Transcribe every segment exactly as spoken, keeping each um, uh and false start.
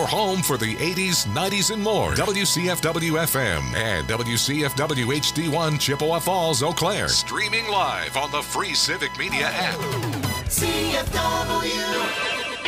your home for the eighties, nineties, and more. W C F W F M and W C F W H D one Chippewa Falls, Eau Claire. Streaming live on the free Civic Media app. C F W.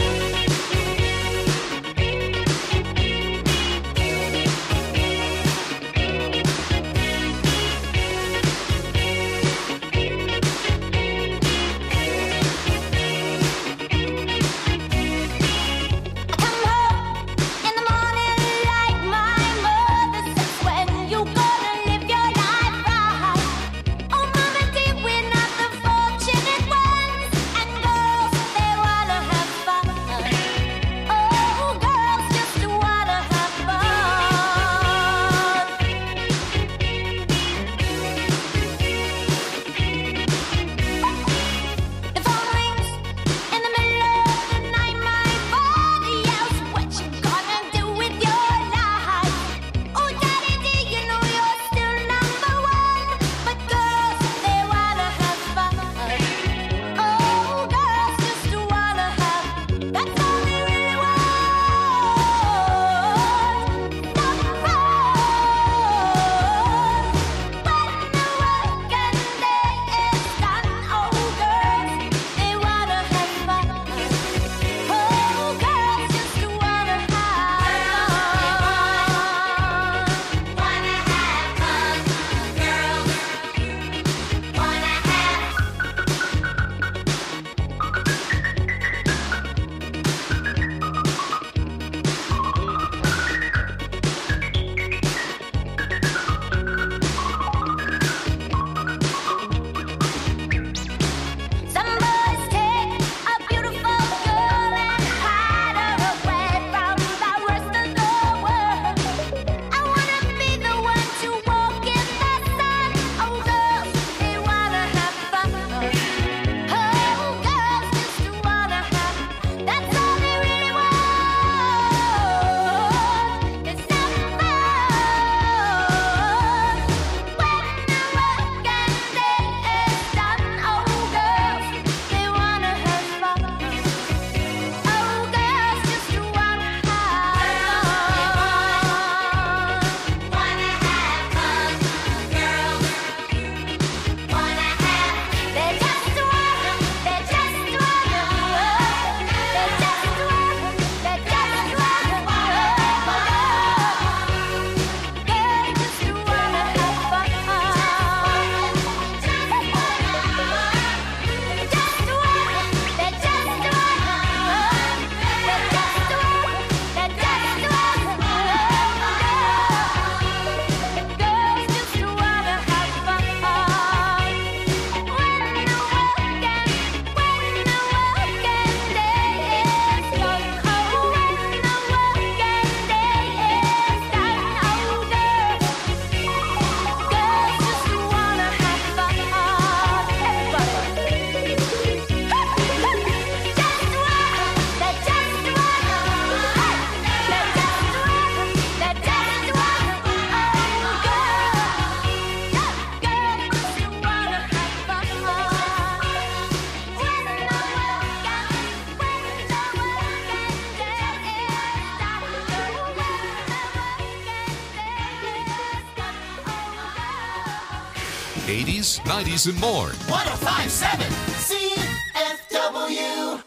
eighties, nineties, and more. one oh five point seven C F W.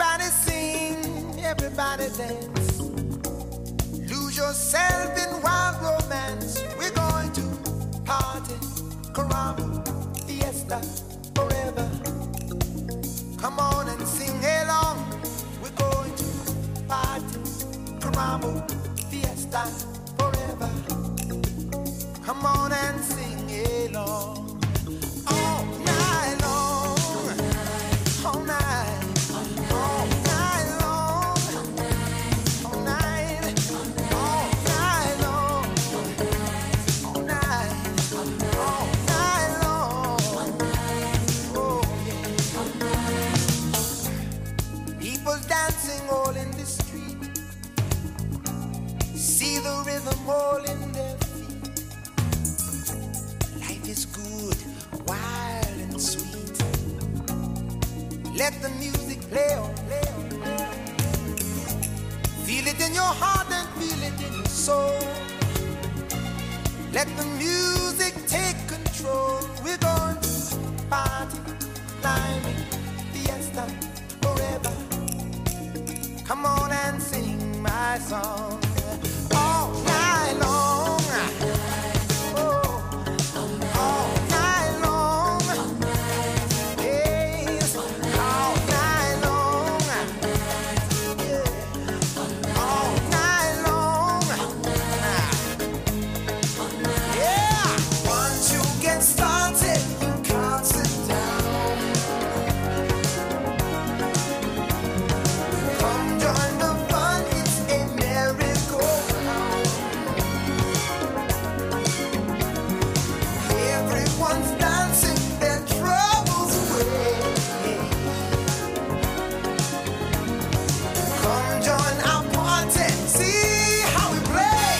Everybody sing, everybody dance. Lose yourself in wild romance. We're going to party, caramba, fiesta, forever. Come on and sing along. We're going to party, caramba, fiesta, forever. Come on and sing along. All night long, all night. Dancing all in the street, see the rhythm all in their feet. Life is good, wild and sweet. Let the music play on, play on, play on. Feel it in your heart and feel it in your soul. Let the music take control. We're going to party, climbing, fiesta, forever. Come on and sing my song all night long. Oh, all night long. Yes, all night long. Yeah, all night long. Yeah, once you get started, you can't sit down. Join the fun, it's a merry-go-round. Everyone's dancing their troubles away. Come join our party, see how we play.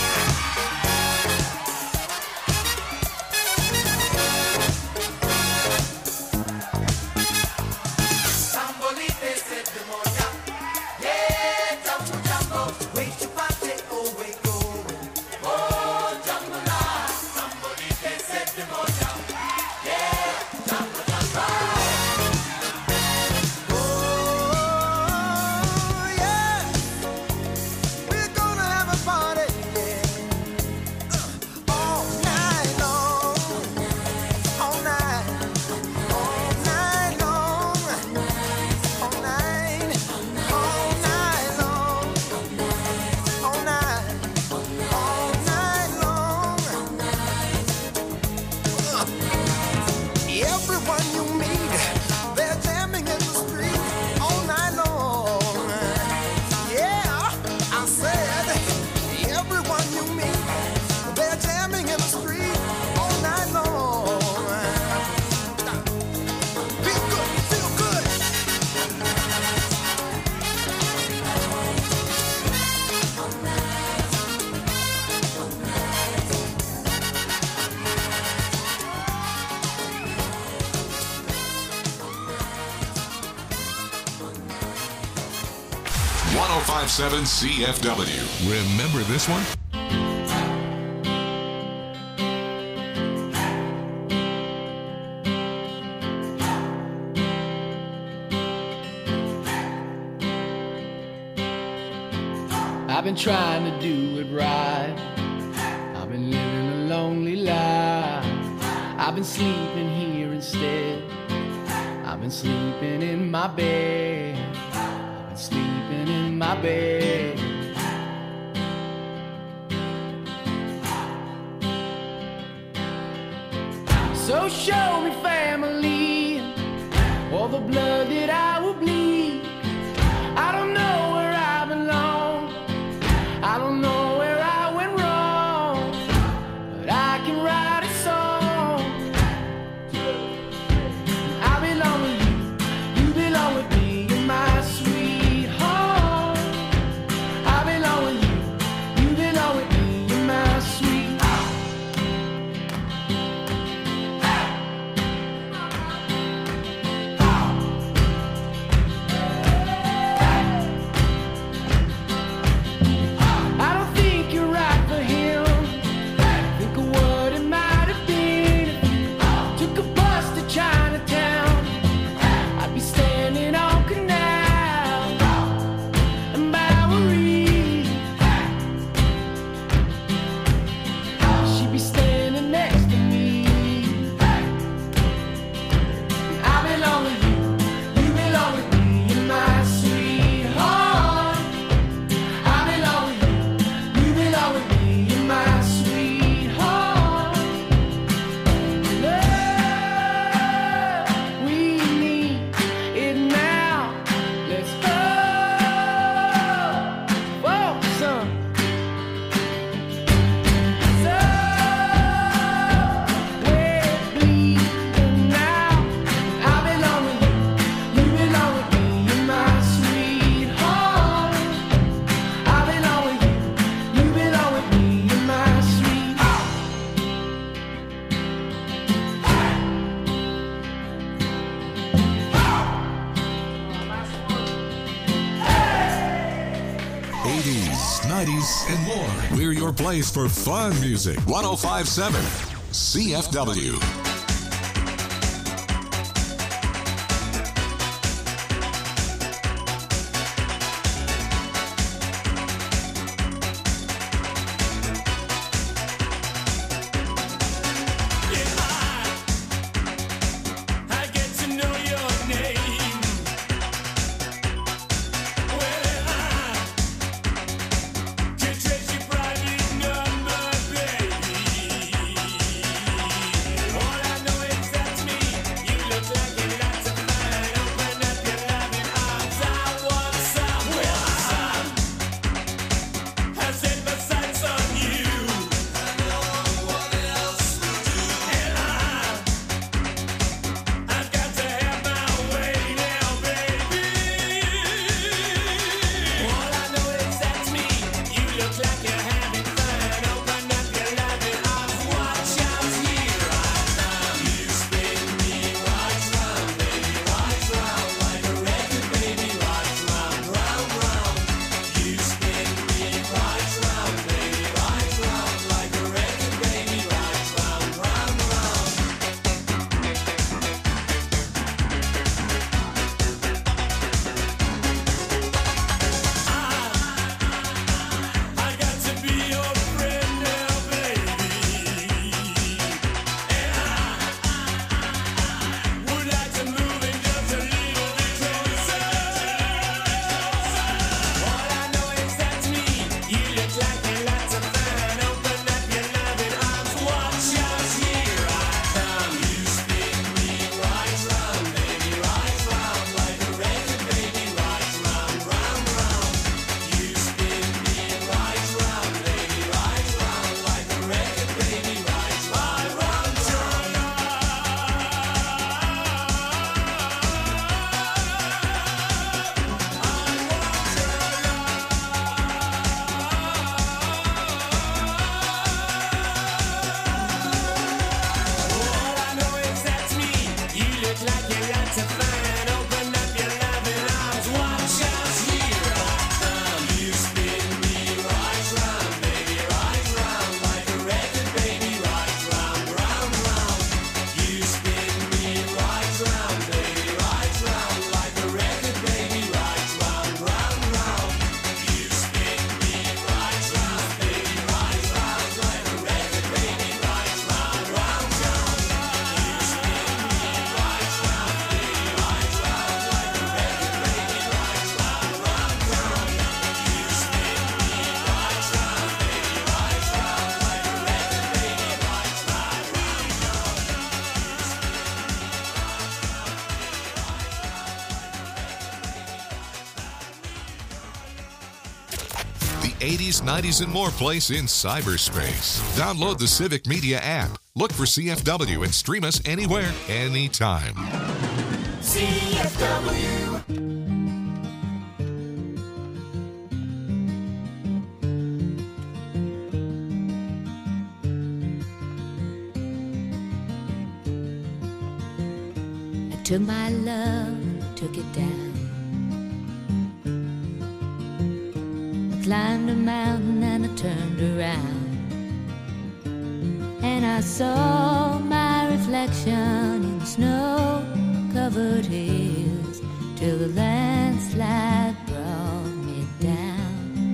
Tambolite said the moja. one oh five point seven C F W. Remember this one? I've been trying to do it right. I've been living a lonely life. I've been sleeping here instead. I've been sleeping in my bed. I've been sleeping in my bed. So show me family, all the blood that I will bleed. I don't know where I belong. I don't know where I went wrong, but I can write a song. I belong with you, you belong with me, you're my sweet home. I belong with you, you belong with me, you're my sweet home. eighties, nineties, and more. We're your place for fun music. one oh five point seven C F W. eighties, nineties, and more place in cyberspace. Download the Civic Media app. Look for C F W and stream us anywhere, anytime. C F W. I took my love, took it down. Climbed a mountain and I turned around, and I saw my reflection in snow-covered hills till the landslide brought me down.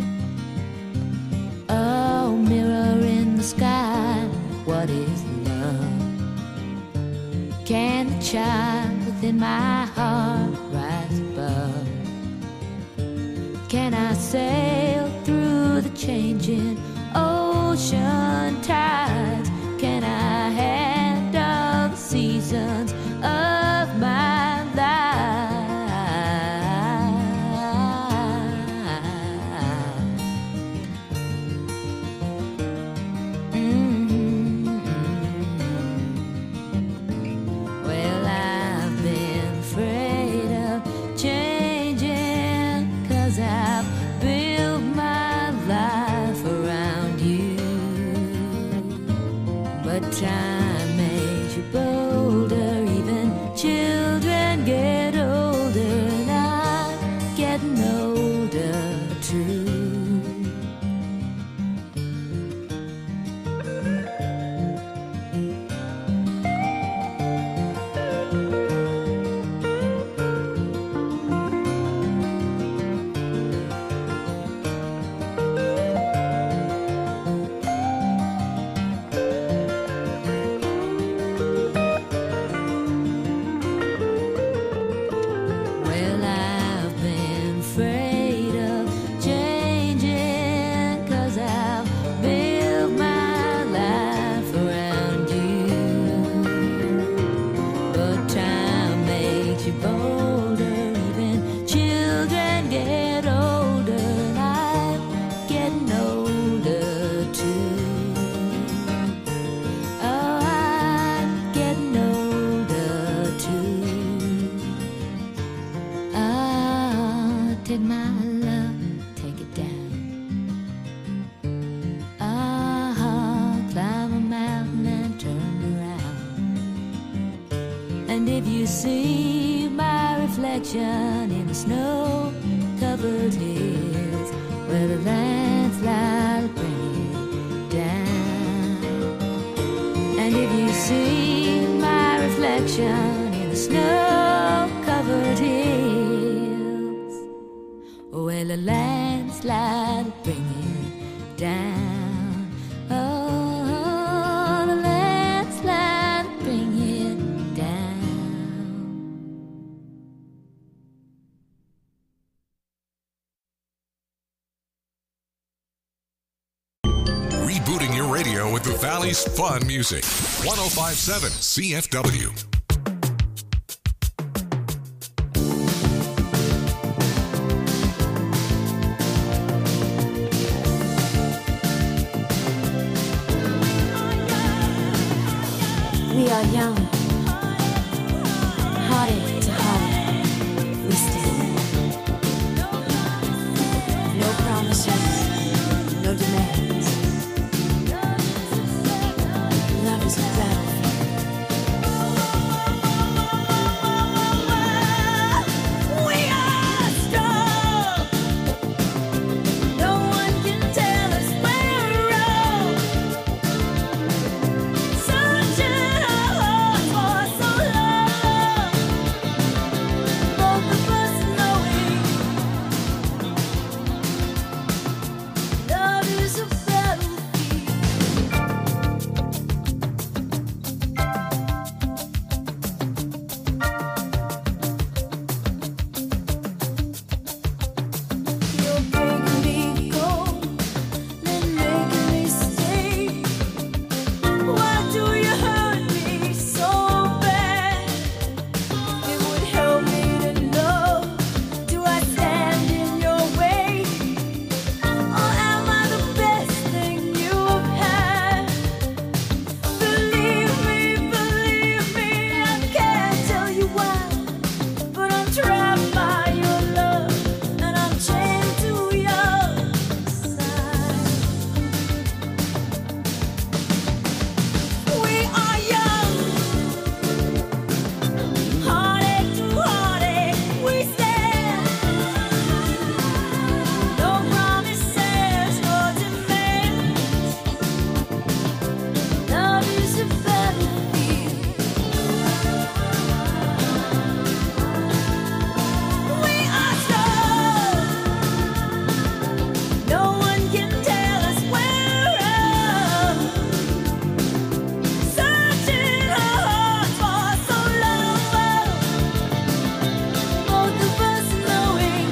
Oh, mirror in the sky, what is love? Can the child within my heart rise above? Can I sail through the changing ocean tides? Can I handle the seasons of my life? Mm-hmm. Well, I've been afraid of changing, 'cause I've built my life around you. But time makes you bolder, even children get older, and I'm getting older too. reflection in the snow-covered hills where the landslide will bring it down. And if you see my reflection in the snow-covered hills, well, the landslide will bring it down. Oh, the landslide will bring it down. Rebooting your radio with the Valley's fun music. one oh five point seven C F W. We are young, heartache to heartache, we stand. No promises, no demands. Love is a battlefield. We are strong. No one can tell us we're wrong. Searching our hearts for so long. Both of us knowing love is a battlefield. You're breaking me cold, then making me stay. Why do you hurt me so bad? It would help me to know, do I stand in your way? Or am I the best thing you've had? Believe me, believe me, I can't tell you why, but I'm trapped by your love, and I'm chained to your side. We are young, heartache to heartache, we stand. No promises, no demands. Love is a battlefield. We are strong. No one can tell us we're wrong. Searching our hearts for so long. Both of us knowing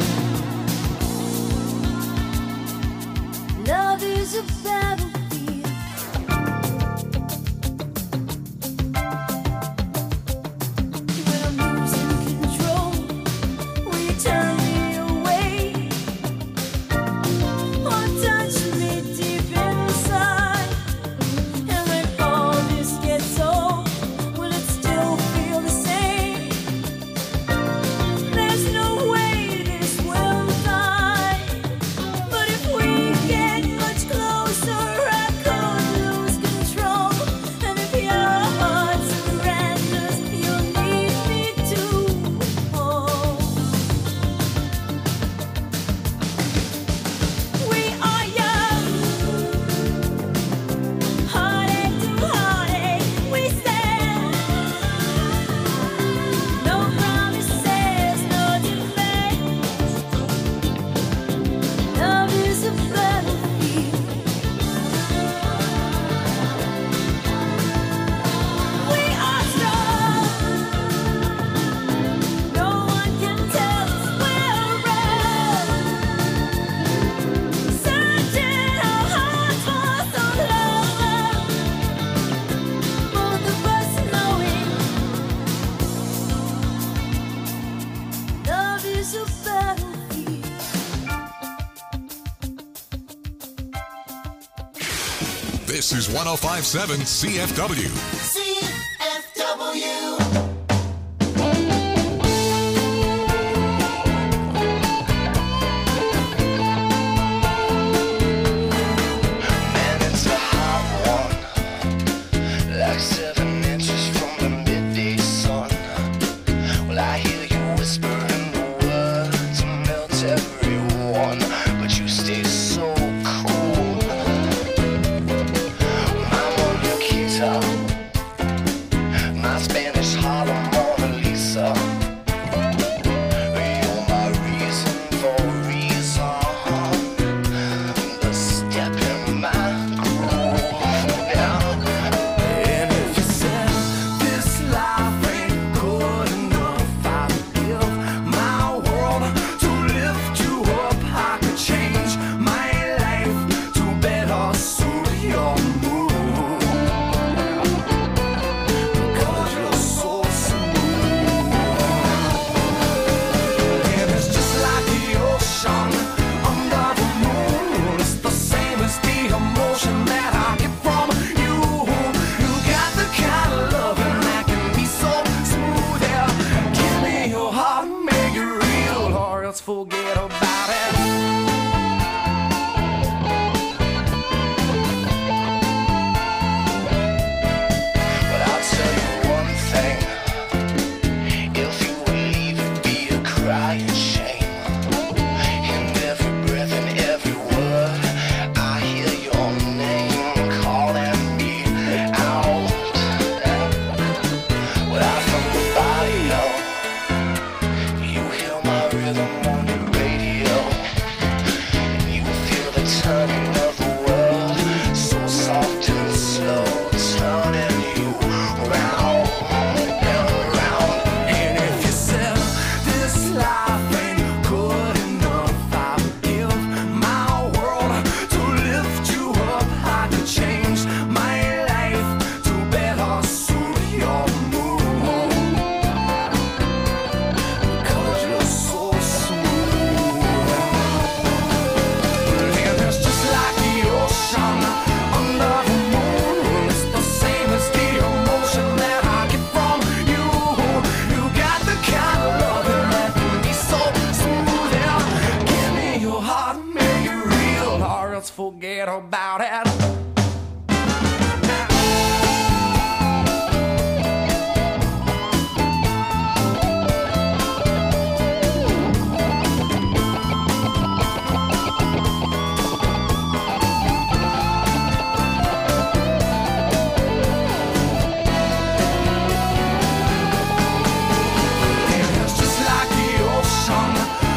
love is a battlefield. When I'm losing control, will you turn me away? Or touch me deep inside? And when all this gets old, will it still feel the same? There's no way this will die. But if we get much closer, I could lose control. And if your heart surrenders, you'll need me to hold. We are young, heartache to heartache, we stand. No promises, no demands. Love is a battlefield. We are strong. No one can tell us we're wrong. Searching our hearts for so long. Both of us knowing love is a battlefield. This is one oh five point seven C F W. C F W. Man, it's a hot one, like seven inches from the midday sun. Well, I hear you whispering let's forget about it.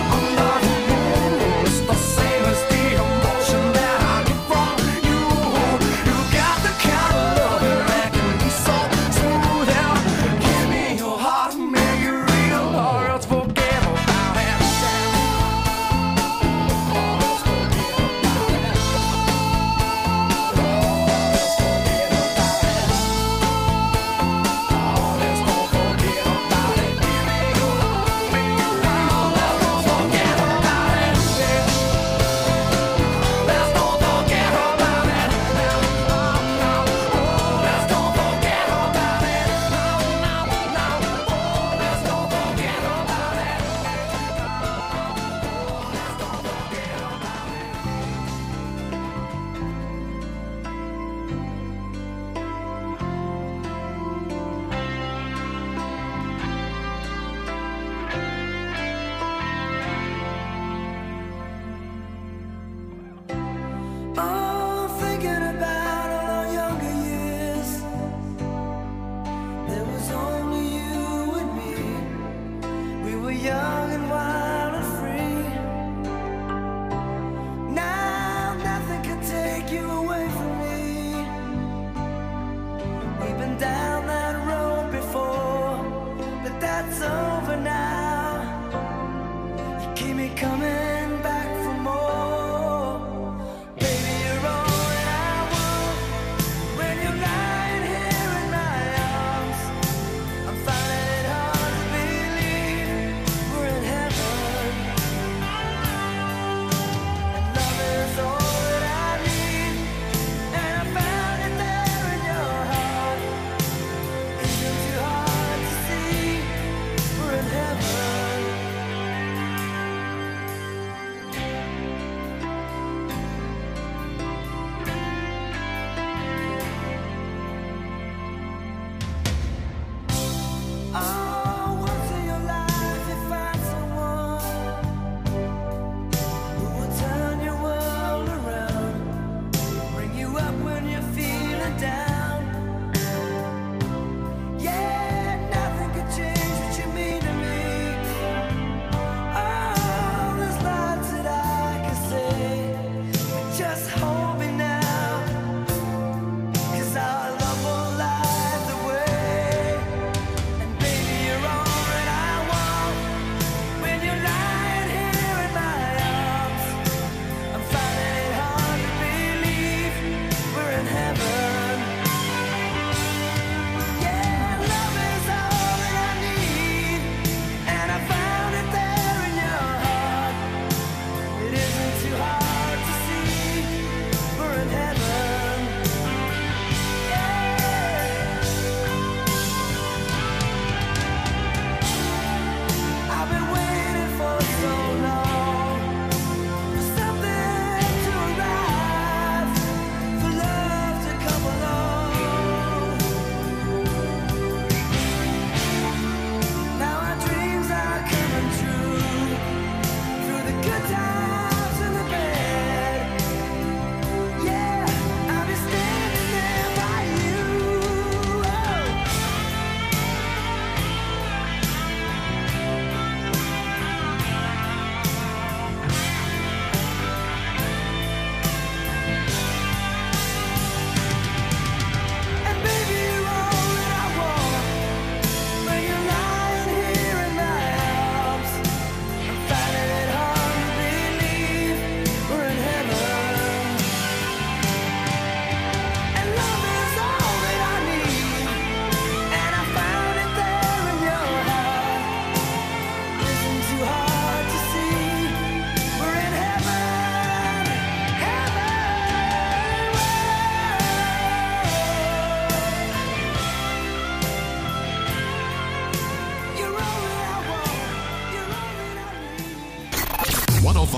Emotion that I get from you.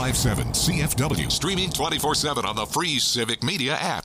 five seven C F W. Streaming twenty-four seven on the free Civic Media app.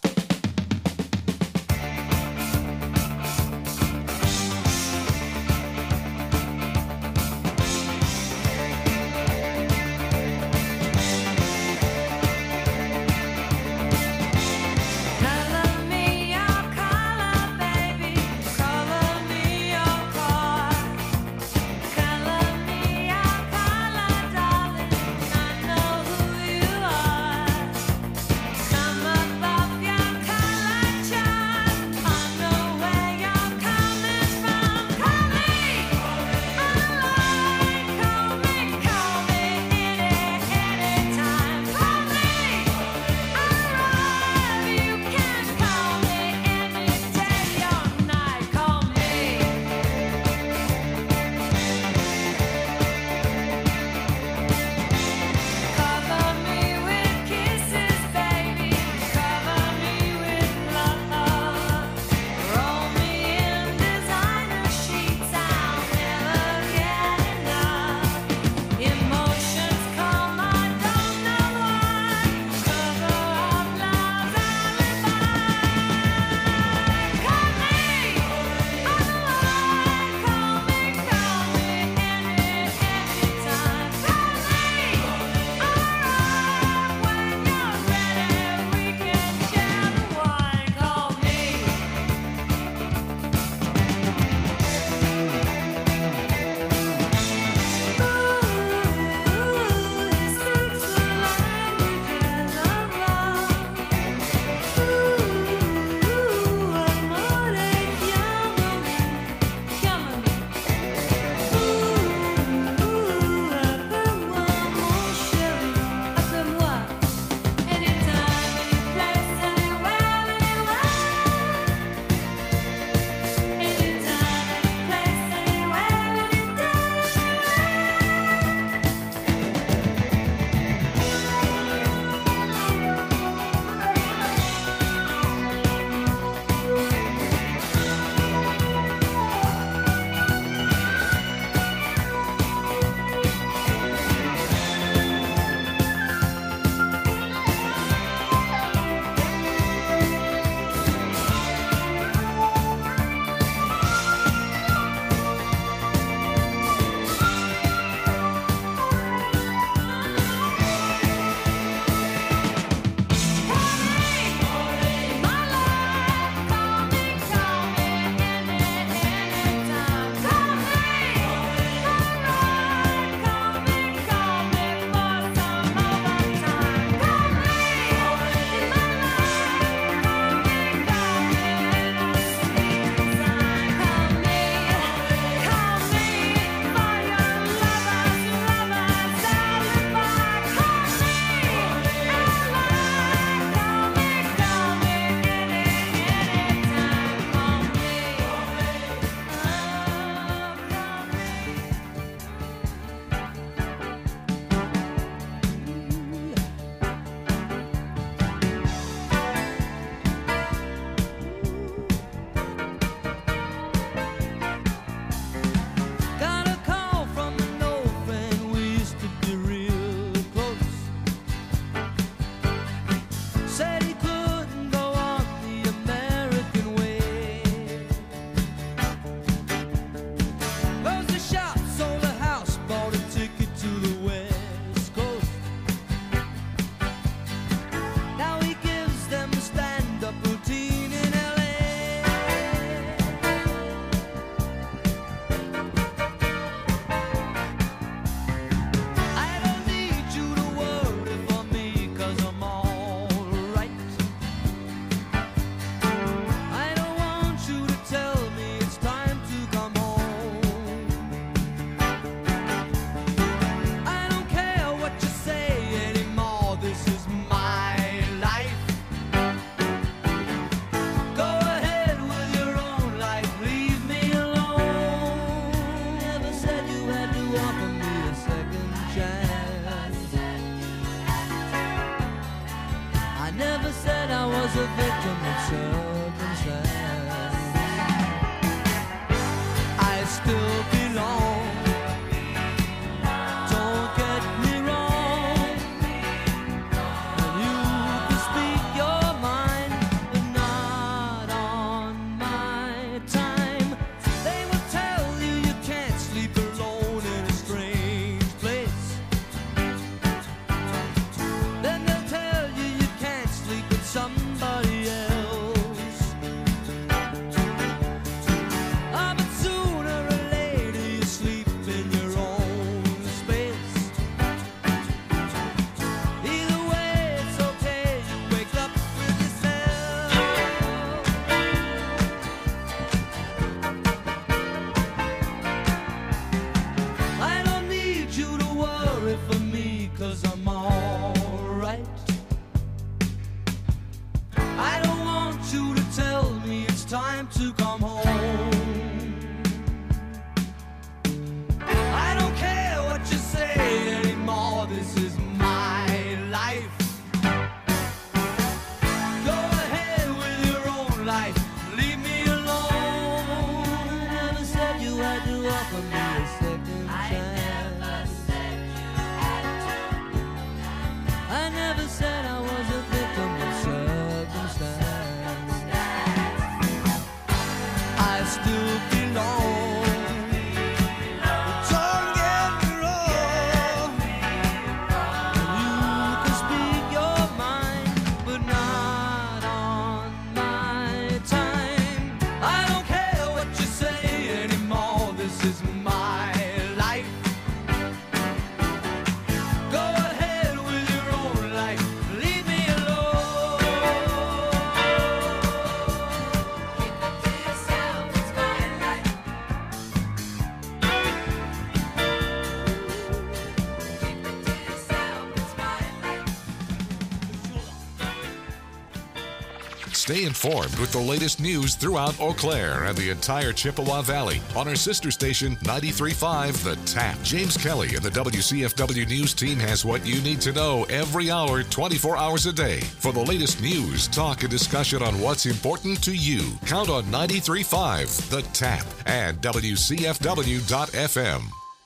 Stay informed with the latest news throughout Eau Claire and the entire Chippewa Valley on our sister station ninety-three point five The Tap. James Kelly and the W C F W News team has what you need to know every hour, twenty-four hours a day. For the latest news, talk, and discussion on what's important to you, count on ninety-three point five The Tap and W C F W dot F M.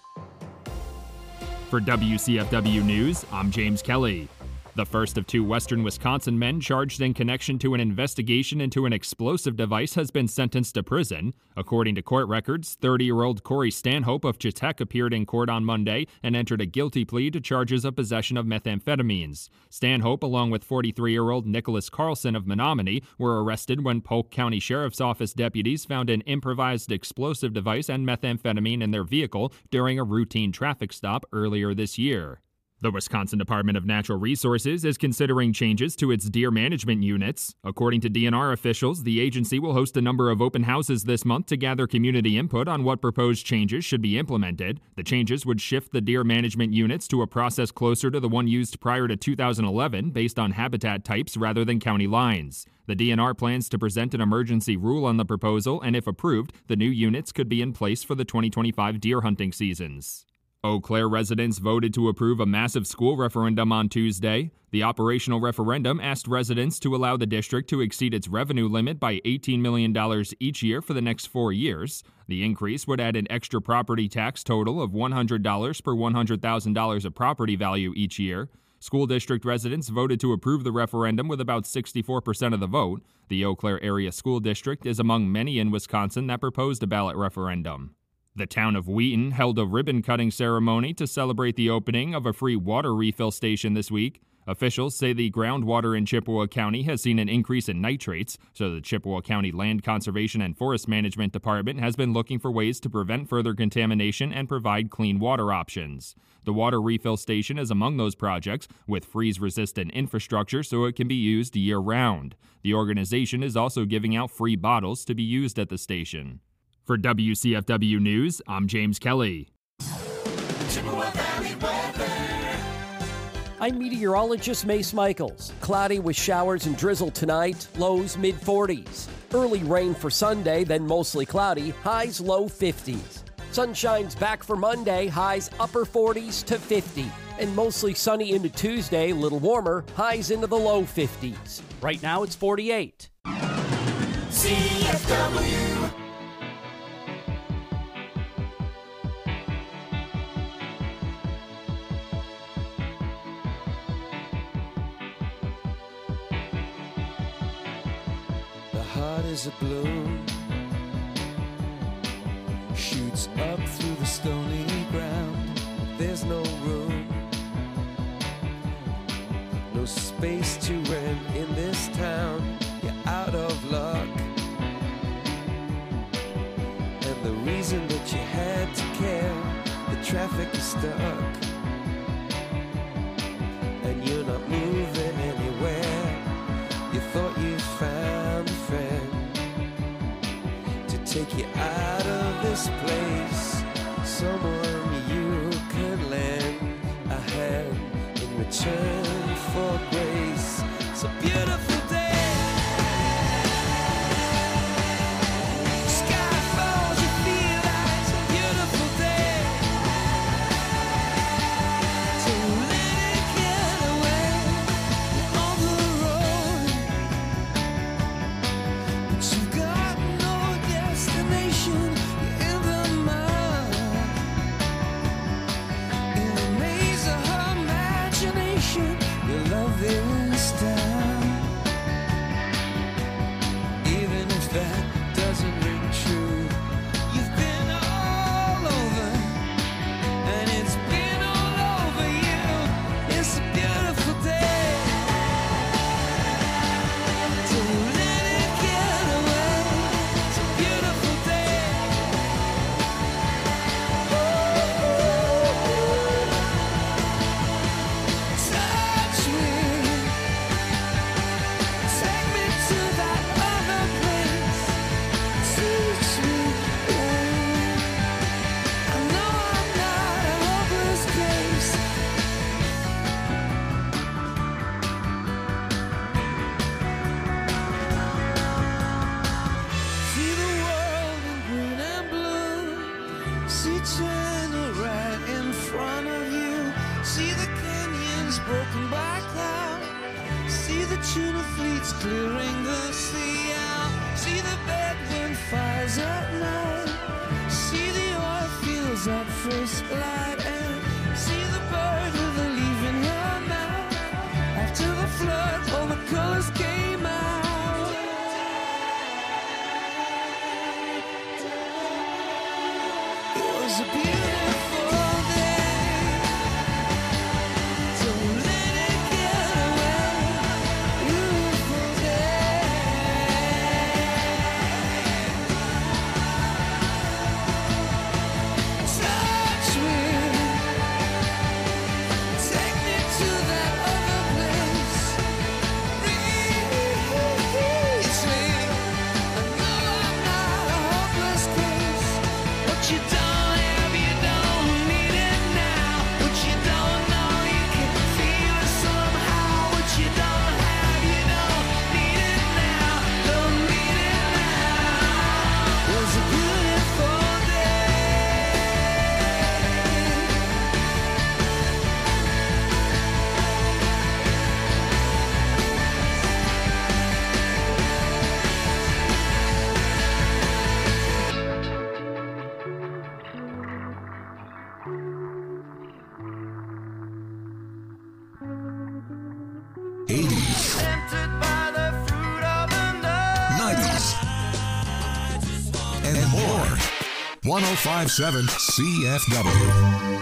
For W C F W News, I'm James Kelly. The first of two Western Wisconsin men charged in connection to an investigation into an explosive device has been sentenced to prison. According to court records, thirty-year-old Corey Stanhope of Chetek appeared in court on Monday and entered a guilty plea to charges of possession of methamphetamines. Stanhope, along with forty-three-year-old Nicholas Carlson of Menominee, were arrested when Polk County Sheriff's Office deputies found an improvised explosive device and methamphetamine in their vehicle during a routine traffic stop earlier this year. The Wisconsin Department of Natural Resources is considering changes to its deer management units. According to D N R officials, the agency will host a number of open houses this month to gather community input on what proposed changes should be implemented. The changes would shift the deer management units to a process closer to the one used prior to two thousand eleven, based on habitat types rather than county lines. The D N R plans to present an emergency rule on the proposal, and if approved, the new units could be in place for the twenty twenty-five deer hunting seasons. Eau Claire residents voted to approve a massive school referendum on Tuesday. The operational referendum asked residents to allow the district to exceed its revenue limit by eighteen million dollars each year for the next four years. The increase would add an extra property tax total of one hundred dollars per one hundred thousand dollars of property value each year. School district residents voted to approve the referendum with about sixty-four percent of the vote. The Eau Claire Area School District is among many in Wisconsin that proposed a ballot referendum. The town of Wheaton held a ribbon-cutting ceremony to celebrate the opening of a free water refill station this week. Officials say the groundwater in Chippewa County has seen an increase in nitrates, so the Chippewa County Land Conservation and Forest Management Department has been looking for ways to prevent further contamination and provide clean water options. The water refill station is among those projects, with freeze-resistant infrastructure so it can be used year-round. The organization is also giving out free bottles to be used at the station. For W C F W News, I'm James Kelly. Chippewa Valley weather. I'm meteorologist Mace Michaels. Cloudy with showers and drizzle tonight, lows mid forties. Early rain for Sunday, then mostly cloudy, highs low fifties. Sunshine's back for Monday, highs upper forties to fifty. And mostly sunny into Tuesday, a little warmer, highs into the low fifties. Right now it's forty-eight. C F W. Heart is a balloon, shoots up through the stony ground. There's no room, no space to rent in this town. You're out of luck, and the reason that you had to care, the traffic is stuck, and you're not moving anywhere. You thought you found a friend to take you out of this place, someone you can lend a hand in return for grace. It's a beautiful day. Sky falls, you feel like it's a beautiful day. the tuna fleets clearing the sea out. See the bedroom fires at night. See the oil fields at first light. And see the bird with a leaf in her mouth. After the flood, all the colors came out. It was a beautiful day. Don't let it get away. Beautiful day. Touch me. Take me to that other place. Reach me. I know I'm not a hopeless case. What you don't have, you don't need it now. What you don't know, you can feel it somehow. What you don't have, you don't need it now. Don't need it now. It was a beautiful day. eighties, Tempted by the fruit of the nose. nineties, and more. one oh five point seven C F W.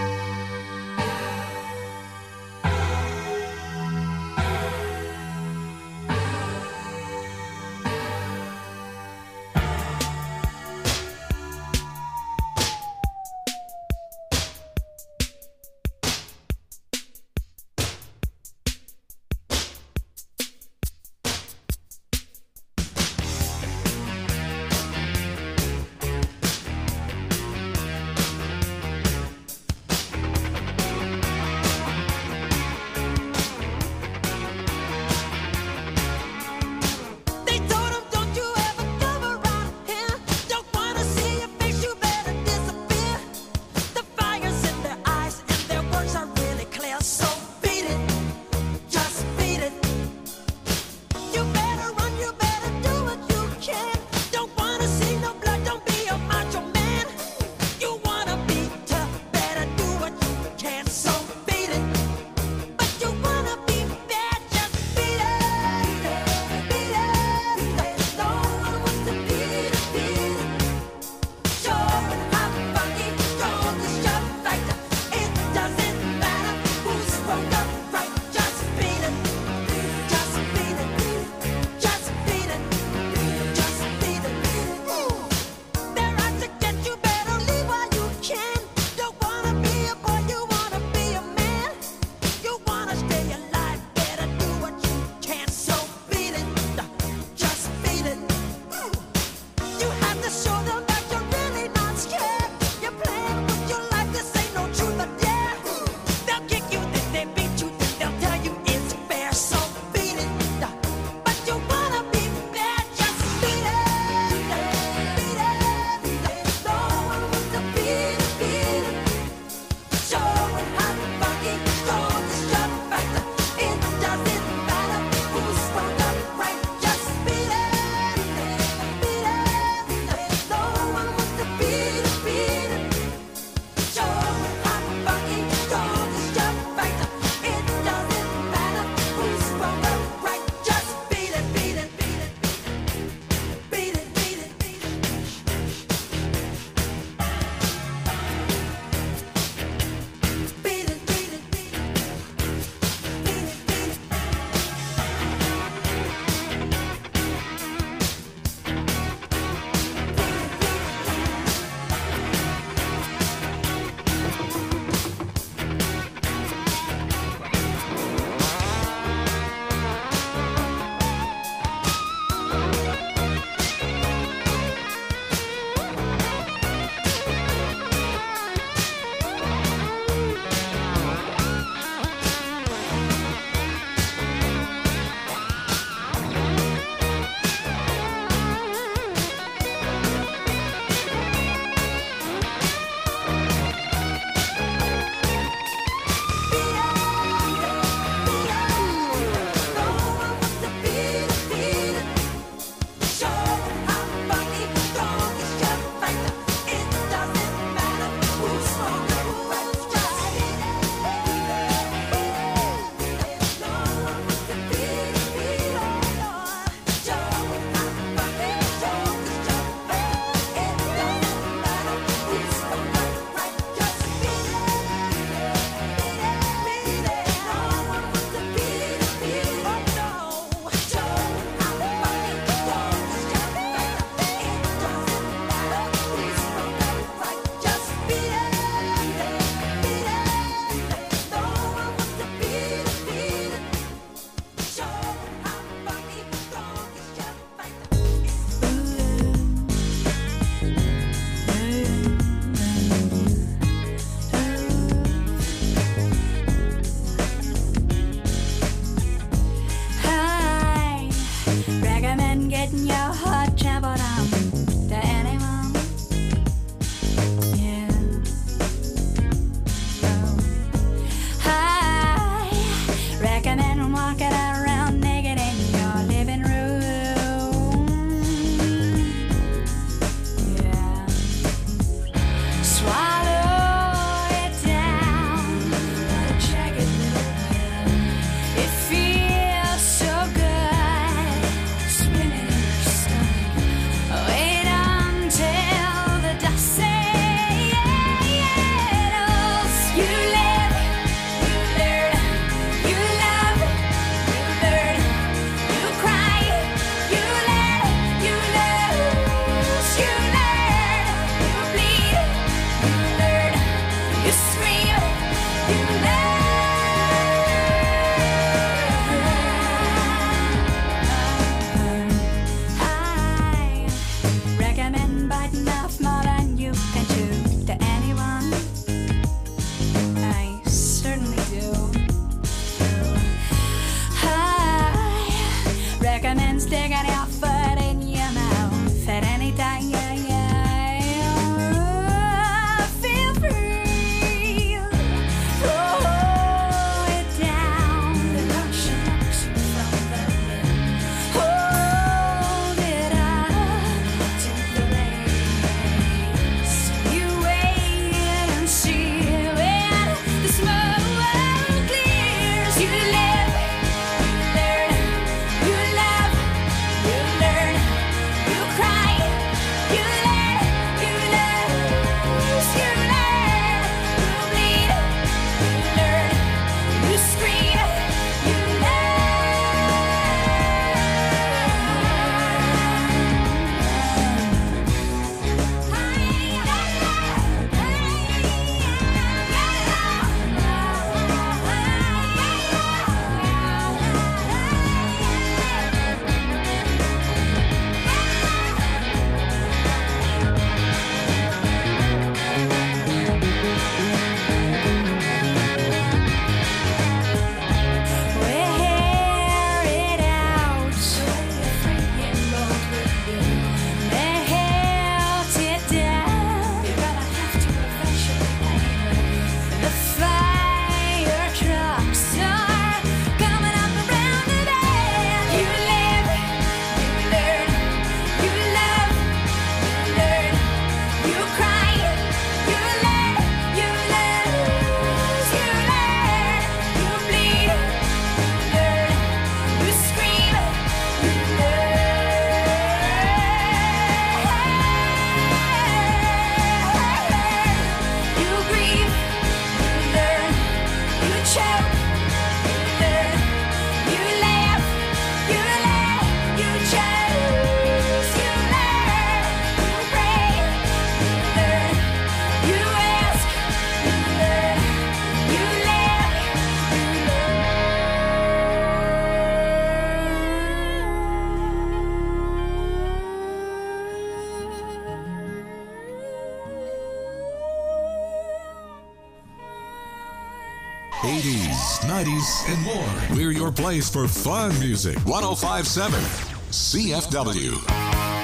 eighties, nineties, and more. We're your place for fun music. one oh five point seven C F W.